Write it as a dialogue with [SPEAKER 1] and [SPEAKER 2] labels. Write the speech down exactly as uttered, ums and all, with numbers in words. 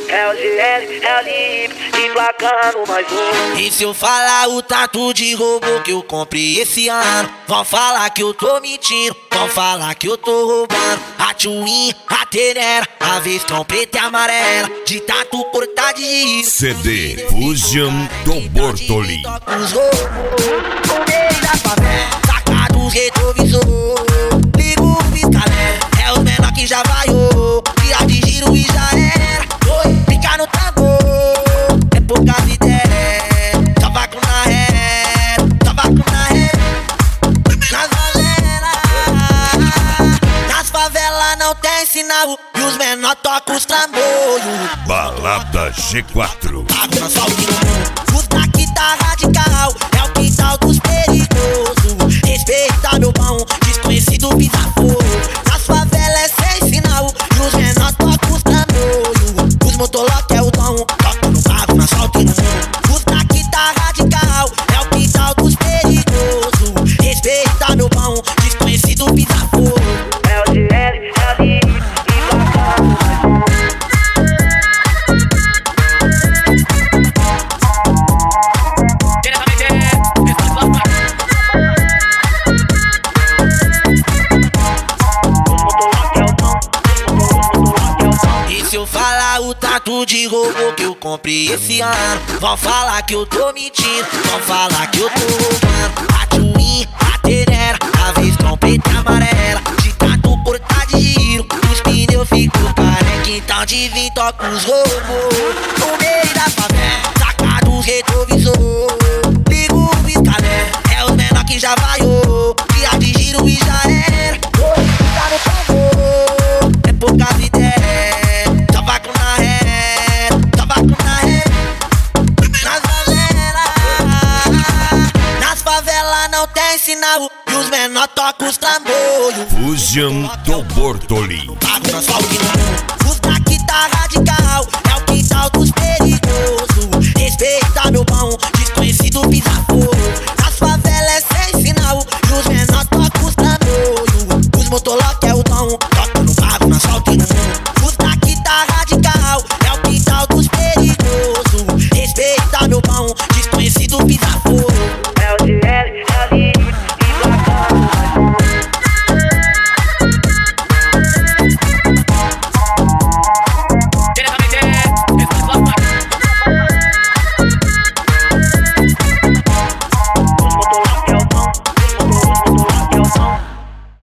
[SPEAKER 1] É o G L, é o Lipe, emplacando mais um.
[SPEAKER 2] E se eu falar o tanto de roubo que eu comprei esse ano, vão falar que eu tô mentindo, vão falar que eu tô roubando. A Twin, a Tenera, a Vescão preta e amarela, de tanto cortar de giro.
[SPEAKER 3] C D Fusion do Bortoli.
[SPEAKER 2] Os roubos, no meio da favela, saca dos retrovisor, ligo o pisca-alerta, é os menor que já vaiou, tira de giro e já era. Oi, fica no tambor, é poucas ideias, só vai com na ré, só vai com na ré. Nas favelas, nas favelas não tem sinal, e os menor tocam os trambolhos.
[SPEAKER 3] Balada G quatro.
[SPEAKER 2] Agora só o que os daqui tá radical, é o quintal dos perigosos. Respeita meu pão, desconhecido pisa fogo. Nas favelas é sem sinal, e os menor tocam os trambolhos. Os motolock é o dom, toca no barro, na solta e no mundo. Os daqui tá radical, é o quintal dos perigosos. Respeita meu pão, desconhecido pisa fogo.
[SPEAKER 1] É o G L, é o Lipe, emplacando mais um.
[SPEAKER 2] Se eu falar o tanto de roubo que eu comprei esse ano, vão falar que eu tô mentindo, vão falar que eu tô roubando. A Twin, a Tenera, a Vescão preta e amarela, de tanto cortar de giro, os pneus ficam careca. Então de vim toca os roubos, no meio da favela, saca dos retrovisor, ligo o pisca-alerta, é os menor que já vaiou, tira de giro e já era. Oi, fica no tambor, é poucas ideias, não tem sinal, e os menor tocam os trambolhos.
[SPEAKER 3] Fusion do Bortoli.
[SPEAKER 2] Bagulho na sua